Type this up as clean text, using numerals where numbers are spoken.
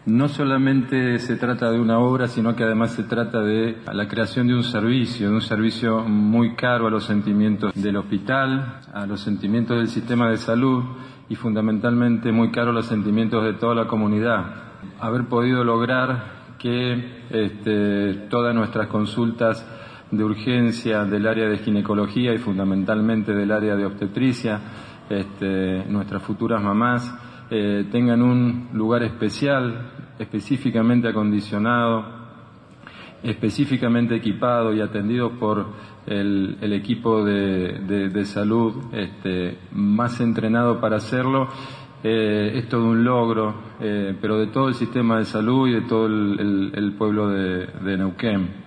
No solamente se trata de una obra, sino que además se trata de la creación de un servicio muy caro a los sentimientos del hospital, a los sentimientos del sistema de salud y fundamentalmente muy caro a los sentimientos de toda la comunidad. Haber podido lograr que todas nuestras consultas de urgencia del área de ginecología y fundamentalmente del área de obstetricia, nuestras futuras mamás, tengan un lugar especial, específicamente acondicionado, específicamente equipado y atendido por el equipo de salud más entrenado para hacerlo, es todo un logro, pero de todo el sistema de salud y de todo el pueblo de Neuquén.